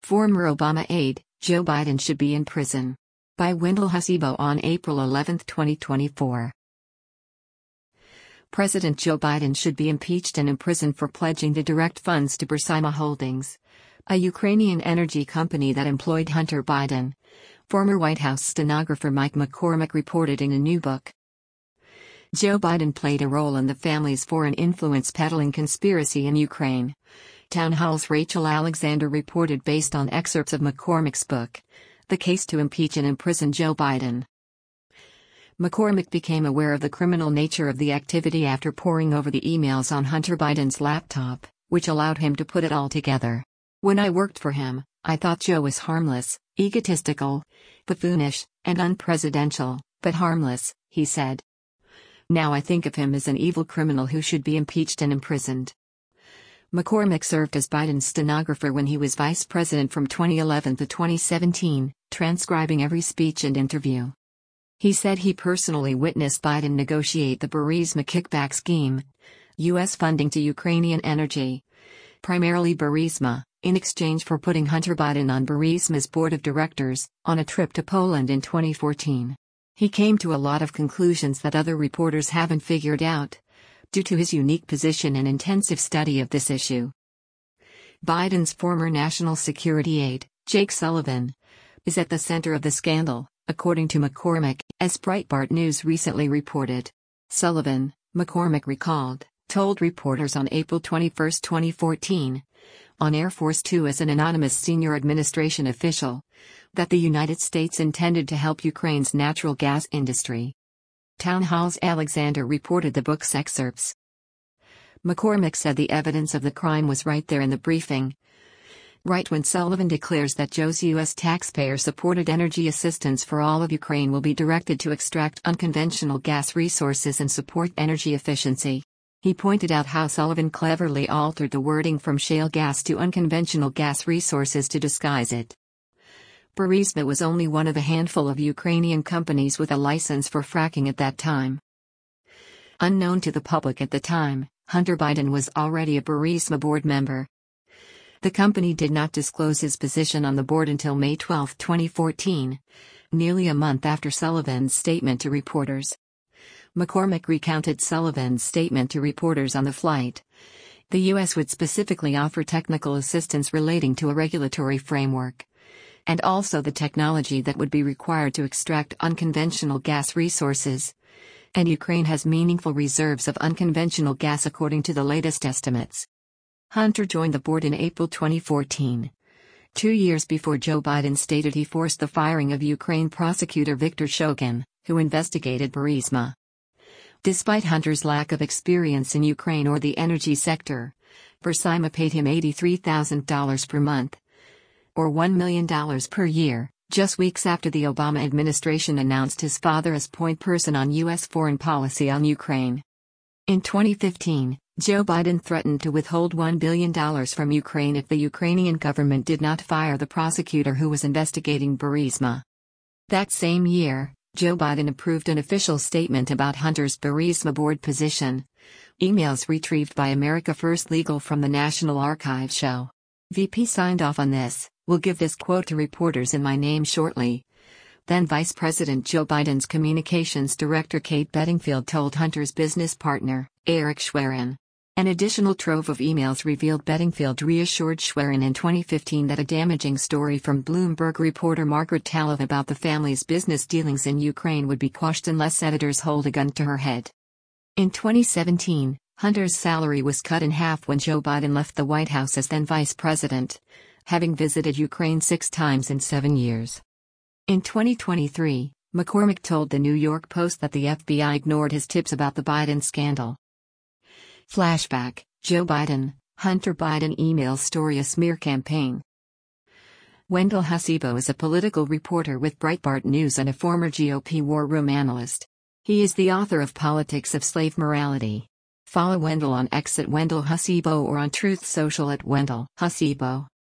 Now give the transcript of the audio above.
Former Obama aide, Joe Biden should be in prison. By Wendell Hasibo on April 11, 2024. President Joe Biden should be impeached and imprisoned for pledging to direct funds to Burisma Holdings, a Ukrainian energy company that employed Hunter Biden. Former White House stenographer Mike McCormick reported in a new book. Joe Biden played a role in the family's foreign influence peddling conspiracy in Ukraine. Town Hall's Rachel Alexander reported based on excerpts of McCormick's book, The Case to Impeach and Imprison Joe Biden. McCormick became aware of the criminal nature of the activity after poring over the emails on Hunter Biden's laptop, which allowed him to put it all together. When I worked for him, I thought Joe was harmless, egotistical, buffoonish, and unpresidential, but harmless, he said. Now I think of him as an evil criminal who should be impeached and imprisoned. McCormick served as Biden's stenographer when he was vice president from 2011 to 2017, transcribing every speech and interview. He said he personally witnessed Biden negotiate the Burisma kickback scheme, U.S. funding to Ukrainian energy, primarily Burisma, in exchange for putting Hunter Biden on Burisma's board of directors, on a trip to Poland in 2014. He came to a lot of conclusions that other reporters haven't figured out, due to his unique position and intensive study of this issue. Biden's former national security aide, Jake Sullivan, is at the center of the scandal, according to McCormick, as Breitbart News recently reported. Sullivan, McCormick recalled, told reporters on April 21, 2014, on Air Force Two as an anonymous senior administration official, that the United States intended to help Ukraine's natural gas industry. Town Hall's Alexander reported the book's excerpts. McCormick said the evidence of the crime was right there in the briefing. Right when Sullivan declares that Joe's U.S. taxpayer-supported energy assistance for all of Ukraine will be directed to extract unconventional gas resources and support energy efficiency. He pointed out how Sullivan cleverly altered the wording from shale gas to unconventional gas resources to disguise it. Burisma was only one of a handful of Ukrainian companies with a license for fracking at that time. Unknown to the public at the time, Hunter Biden was already a Burisma board member. The company did not disclose his position on the board until May 12, 2014, nearly a month after Sullivan's statement to reporters. McCormick recounted Sullivan's statement to reporters on the flight. The U.S. would specifically offer technical assistance relating to a regulatory framework, and also the technology that would be required to extract unconventional gas resources. And Ukraine has meaningful reserves of unconventional gas according to the latest estimates. Hunter joined the board in April 2014, 2 years before Joe Biden stated he forced the firing of Ukraine prosecutor Viktor Shokin, who investigated Burisma. Despite Hunter's lack of experience in Ukraine or the energy sector, Burisma paid him $83,000 per month, or $1 million per year, just weeks after the Obama administration announced his father as point person on U.S. foreign policy on Ukraine. In 2015, Joe Biden threatened to withhold $1 billion from Ukraine if the Ukrainian government did not fire the prosecutor who was investigating Burisma. That same year, Joe Biden approved an official statement about Hunter's Burisma board position. Emails retrieved by America First Legal from the National Archives show. VP signed off on this. We'll give this quote to reporters in my name shortly. Then Vice President Joe Biden's communications director Kate Bedingfield told Hunter's business partner, Eric Schwerin. An additional trove of emails revealed Bedingfield reassured Schwerin in 2015 that a damaging story from Bloomberg reporter Margaret Talev about the family's business dealings in Ukraine would be quashed unless editors hold a gun to her head. In 2017, Hunter's salary was cut in half when Joe Biden left the White House as then vice president, having visited Ukraine 6 times in 7 years. In 2023, McCormick told the New York Post that the FBI ignored his tips about the Biden scandal. Flashback: Joe Biden, Hunter Biden email story a smear campaign. Wendell Hasibo is a political reporter with Breitbart News and a former GOP war room analyst. He is the author of Politics of Slave Morality. Follow Wendell on X at Wendell Hasibo or on Truth Social at Wendell Hasibo.